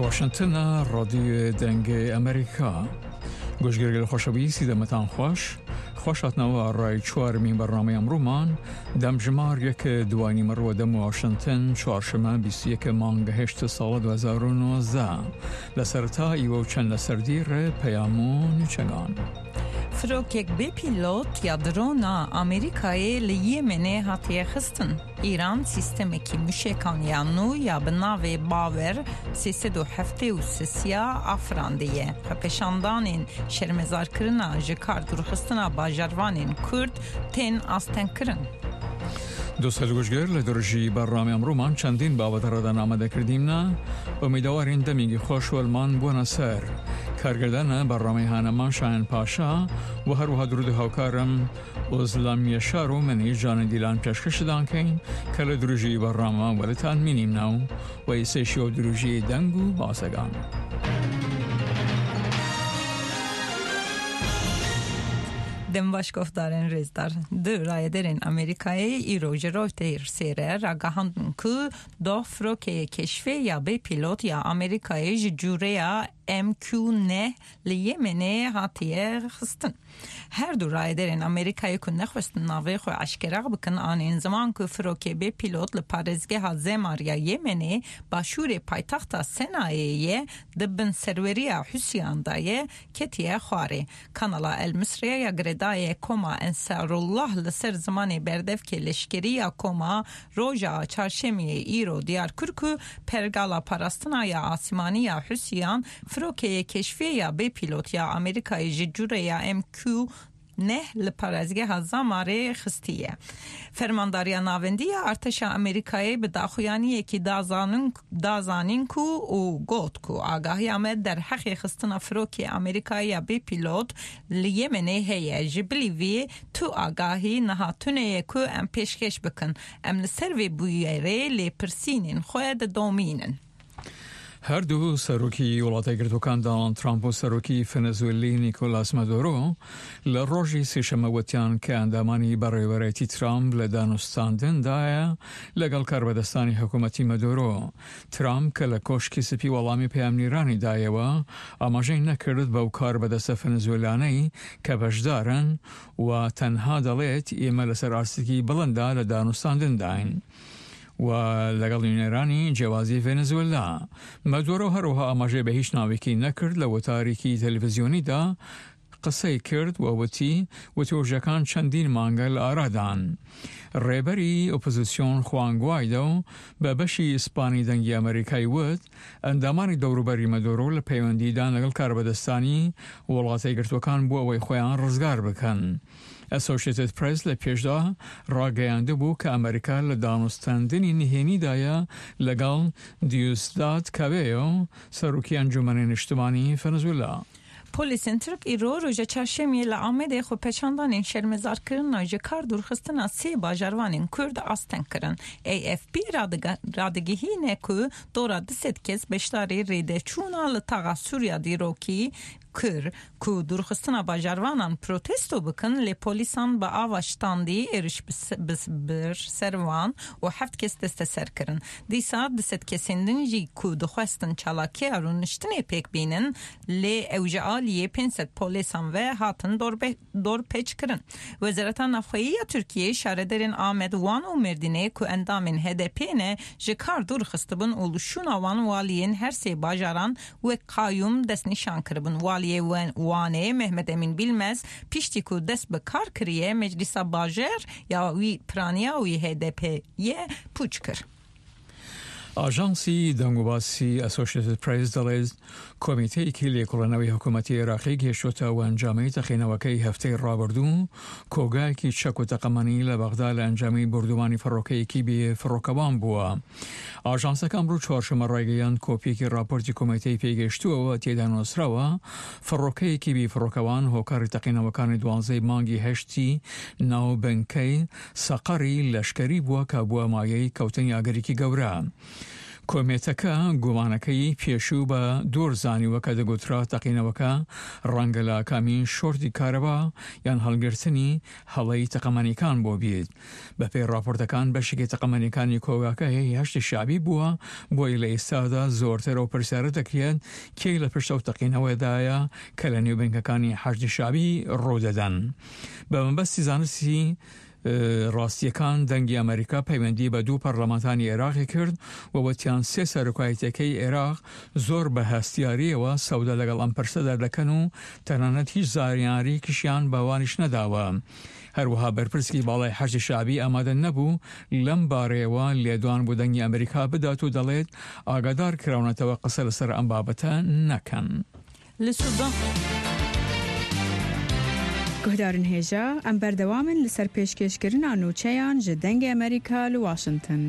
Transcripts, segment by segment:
واشنطن رادیو دنگ امریکا گوشگیری خوشبیسی دمتان خوشت نوار رای چوارمین برنامه امرومان دمجمار یک دوانی مرو دم واشنطن چهارشنبه 21 مانگ 8 سال 2019 لسرتا ایو چند لسردیر پیامون چگان فروکک به پیلوت یا درونا آمریکای لیمنه هاتیه خستن. ایران سیستمی که مشکانیانو یا بناوی باور 373 افراندیه. خپشاندانین شرمزار کرنا جکار درخستنا باجروانین کرد تین آستن کرن. دوستان گوشگر لدرجی برنامه امرومان چندین بابت دادن آماده کردیم نه امیدواریم دمیگی خوش و المان بونا سر کارگردان برنامه هانمان شاهین پاشا و هر وها درود هاوکارم ازلامی شارو منی جان دیلان پیشکش دان کن که لدرجی برنامه ولتان مینیم نو و ایسه شو درجی دنگو باسگان دنباش گفتارن رزدار دو رای درین امریکای ایرو جروتیر سیره را گهاندن که دو فروکه کشفه یا به پیلوت یا امریکای جوره MQ9 لیمنه هاتیه خستن. هر دو رای درین امریکای که نخواستن ناوی خو اشکرق بکن آن این زمان که فروکه به پیلوت لپارزگه ها زماریا یمنه باشور پایتخت سنایه دبن سروریا حسیان دایه کتیه خواره. کانالا المصریه یا گردای کما انصارالله لسر زمان بردف که لشکری یا کما روژا چارشمی ایرو دیار کرکو پرگالا پاراستنا یا آسمانی یا حسیان فروکه کشفی یا به پیلوت یا امریکای جوره یا MQ نه لپارزگه هزاماره خستیه. فرمانداری ناوندی ارتش امریکایی به داخویانی که دازانین کو و گوت کو آگاهی آمد در حق خستن فروکی امریکایی به پیلوت لیمنه هیه جبلی وی تو آگاهی نهاتونه کو ام پیشکش بکن ام لسروی بویره لی پرسینین خود دومینن. هر دو سروکی ولایت گرتوکان دانالد ترامپ و سروکی ونزوئلا نیکولاس مادورو لروجی سیشم وتیان که اندامانی برای ورایتی ترامپ لدانستاندن دایا لگل کاربدستانی حکومتی مادورو ترامپ که لکوشکی سپی ولامی پیامنیرانی دایا و آماجین نکرد با کاربدست ونزوئلانی که بجدارن و تنها دلیت ایمال سر آرسیکی بلندا لدانستاندن داین. و لگل ایرانی جوازی ونزوئلا مادورو هر وها آماجه به هیچ ناویکی نکرد لوتاریکی تلویزیونی دا قصه کرد و وتوجکان چندین مانگل آرادان ریبری اپوزیسیون خوان گوایدو به بشی اسپانی دنگی امریکایی ود اندامانی دوروبری مادورو لپیوندی دان لگل کاربدستانی ولایت گرتوکان بو اوی خویان رزگار بکن. Associated Press لپیشدا را گیانده بو که امریکا لدانستاندنی نهینی دایا لگل دیوسداد کابیو سروکی انجمن اجتماعی ونزوئلا. پلیس ترک ایرو روز چهارشنبه لعامده خو پچاندان شرمزار کردن جکار درخستن سی باجروان کرد آستن کردن. AFP رادگیهی نکو دورا دست کس بشتاری ریده چونا لطاقه سوریا دیروکی کر کو درخستنا باجروانان پروتستو بکن لی پولیسان با آواشتاندی ارش بر سروان و هفت کس دست سر کرن. دیسا دست کسیندن جی کو دخواستن چالاکی ارونشتنی پیک بینن لی اوجعالی 500 پولیسان و هاتن دور پیچ کرن. وزارت نفخایی ترکیه شاردرین آمد وان و مردینه کو اندامین هدپینه جکار درخستبن اولشون آوان والین هر سی باجران و قایوم دست نشان کربن والی وانه محمد امین بیلمز پیشتی کو دست به کار کریه مجلس باجر یا وی پرانیا وی HDP یه پوچ کر. آژانسی دنگوباسی Associated Press دلیز کمیته کلی کلانوی حکومتی عراقی گشوتا و انجامی تخینوکی هفته رابردو کوگای کی چک و تقمانی لبغداد انجامی بردوانی فروکی کی بی فروکوان بوا. آژانس کامرو چهارشنبه رایگیان کوپی کی راپورتی کمیته پیگشتو و تیدان اسرا فروکی کی بی فروکوان هوکار تقینوکان دوانزه مانگی هشتی ناو بنکی سقری لشکری بوا که بوا مایه کوتنی اگری کی گورا. کۆمێتەکە گومانەکەی پێشوو بە دوورزانیوەکە دەگوترا تەقینەوەکە ڕەنگە لە کامین شۆرتی کارەبا یان هەڵگرتنی هەڵەی تەقەمەنیەکان بۆ بێت. بەپێی راپۆرتەکان بەشێکی تەقەمەنیەکانی کۆگاکە هێشتی شابی بووە بۆی لە ئێستادا زۆرترە و پرسیارە دەکرێت کێی لە پشتە و تەقینەوەدایە کە لە نێوبنکەکانی هەشتی شابی ڕوودەدەن. بە مەبەستی زانستی ڕاستیەکان دەنگی ئەمریکا پەیوەندی بە دوو پەرلەمانتانی عێراقی کرد و وەتیان سێ سەرۆکایەتیەکەی عێراق زۆر بە هەستیاریەوە سەودە لەگەڵ ئەم پرسە دەردەکەن و تەنانەت هیچ زانیاری کشیان بەوانیش نەداوە. هەروەها بەرپرسکی باڵای هەشتی شابی ئامادە نەبوو لەم بارەیەوە لێدوان بۆ دەنگی ئەمریکا بدات و دەڵێت ئاگادار کراونەتەوە قسە لەسەر ئەم بابەتە نەکەن. گهدارن هێژە ئەم بەردەوامن لەسەر پێشکەشکردنا نوچەیان ji dengê Amerîka li Washington.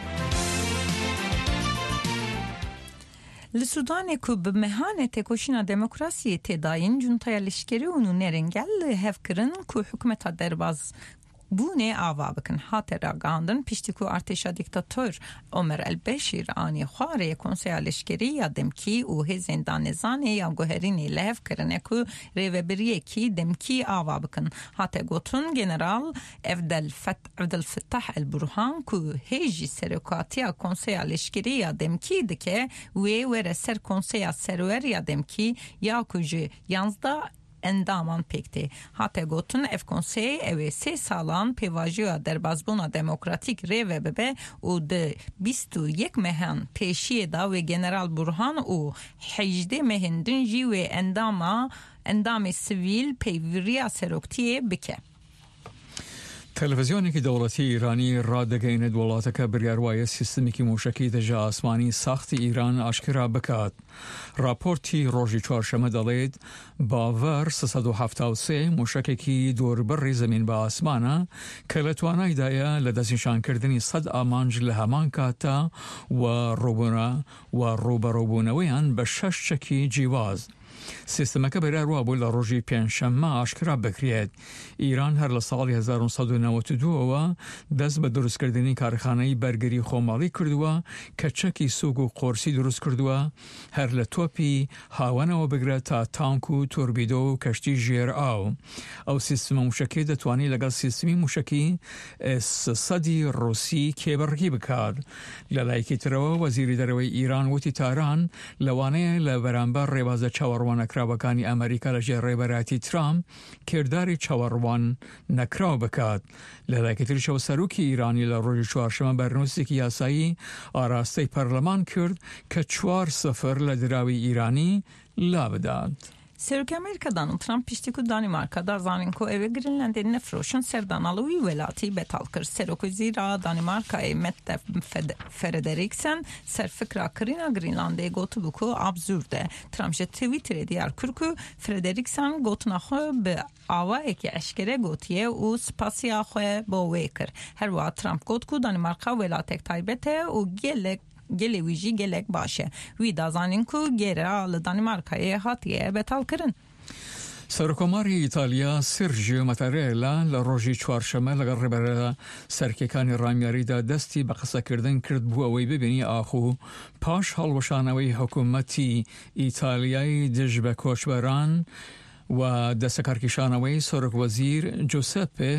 Li Sudanê ku bi mehanê têkoşîna demokrasiyê têdayîn cuntaya leşkerî û nûnerên gel li hev kirin ku hikûmeta derbas bûnê ava bikin. Hate ragihandin piştî ku artêşa dîktatör Omer el-Beşîr anî xwarê konseya leşkerî ya demkî û hêzên danêzanê ya guherînê li hev kirine ku rêvebiriyekî demkî ava bikin. Hate gotin General Abdel-Fettah el-Burhan ku hêjî serokatiya konseya leşkerî ya demkî dike wê were ser konseya serwer ya demkî ya ku ji 11 endaman pekti. Hate gotin ev konsey ev 3 salan pêvajiya derbasbûna demokratîk rêve bibe û di 21 mehan pêşiyê da wê General Burhan û 18 mehên din jî wê endamê sivîl peyviriya seroktiyê bike. تەلەڤیزیۆنێکی دەوڵەتی ئیرانی ڕادەگەیەنێت وڵاتەکە بریاروایە سیستمێکی موشەکی دەژە ئاسمانی ساختی ئیران ئاشکرا بکات. راپۆرتی ڕۆژی چوارشەمە دەڵێت باڤەر 373 موشەکێکی دۆربڕی زەمین بە ئاسمانە کە لە توانایدایە لە دەستنیشانکردنی 100 ئامانج لە هەمان کاتە و ڕوبەڕۆبوونەوەیان بە 6 چەکی جیواز. سیستمەکە بەراروە بوو لە ڕۆژی پێنجشەممە ئاشکرا بکرێت. ئیران هەر لە ساڵی 1992ەوە دەست بە دروستکردنی کارخانەی بەرگری خۆماڵی کردووە کە چەکی سوگ و قۆرسی دروست کردووە هەر لە تۆپی هاوانەوە بگرێت تا تانک و تۆربیدۆ و کەشتی ژێر ئاو. ئەو سیستمە موشەکەی دەتوانێت لەگەڵ سیستمی موشەکی سەدی ڕووسی کێبڕکی بکات. لە لایەکی ترەوە وەزیری دەرەوەی ئیران وتی تاران لەوانەیە لە بەرامبەر ڕێبازە چاوەڕوان نەکراوەکانی ئەمریکا لە ژێر ڕێبەراتی ترامپ کردداری چاوەڕوان نەکراو بکات. لە لایەکتریشەوە سەرۆکی ئیرانی لە ڕۆژی چوارشەمە بەرنووسێکی یاسایی ئاراستەی پەرلەمان کرد کە 4-0 لە دراوی ئیرانی لا بدات. Serokê Amerîka Donald Trump piştî ku Danîmarkada zanin ku ev ê Grînlandê nefroşin serdana wî welatî betal kir. Serokêzîra Danîmarkayê Mette Frederiksen serfikra kirîna Grînlandê gotibû ku absûrd e. Trump ji Twitterê diyar kir ku Frederiksen gotina xwe bi awayekî eşkere gotiye û spasiya xwe bo wê kir. Her wiha Trump got ku Danîmarka welatek taybet e û gelê wî jî gelek baş e. Wî da zanin ku gera li Danîmarkayê hatiye betal kirin. سەرۆکۆماری ئیتالیا سێرژیۆ مەتارێلا لە ڕۆژی چوارشەمە لەگەڵ ڕێبەرە سەرکێکانی ڕامیاریدا دەستی بە قسەکردن کرد بوو ئەوەی ببینی ئاخوو پاش هەڵوەشانەوەی حکوومەتی ئیتالیای دژ بە کۆچبەران و دەسەکارکێشانەوەی سەرۆکوەزیر جوسەپێ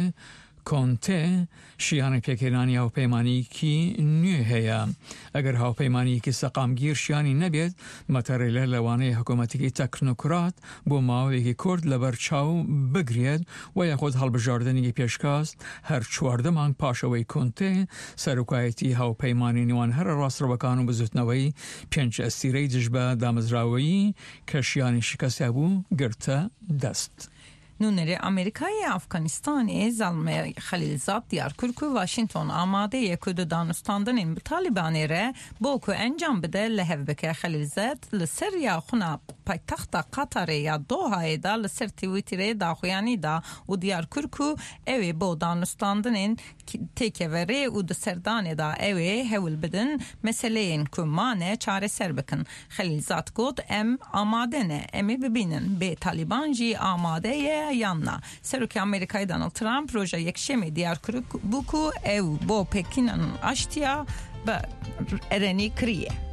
کۆنتێ شیانی پێکێنانی هاوپەیمانیکی نوێ هەیە. ئەگەر هاوپەیمانیکی سەقامگیر شیانی نەبێت مەتەرێلە لەوانەیە حکوومەتێکی تەکنۆکرات بۆ ماوەیەکی کورد لەبەر چاو بگرێت و یاخود هەڵبژاردنێکی پێشکاست هەر 14 مانگ پاشەوەی کۆنتێ سەرۆکایەتی هاوپەیمانی نێوان هەرە ڕاستڕەوەکان و بزوتنەوەی 5 ئەستیرەی دژ بە دامەزراوەیی کە شیانی شکستیا بوو گرتە دەست. Nûnerê Amerîkayê Afganistanê Zalmê Xelîlzad diyar kir ku Washington amade ye ku di danûstandinên bi Talibanê re bo ku encam bide li hev bike. Xelîlzad li ser ya xuna paytexta Qatarê ya Dohayê da li ser Twitterê daxuyanî da û diyar kir ku ew ê bo danûstandinên têkeverê û di serdanê da ew ê hewil bidin meseleyên ku mane çareser bikin. Xelîlzad got em amade ne em ê bibînin bê Taliban jî amade ye yanna. Serokê Amerîkayê Donald Trump roja yekşemê diyar kir bû ku ew bo Pekînan aştiya بە ئەرێنی کریە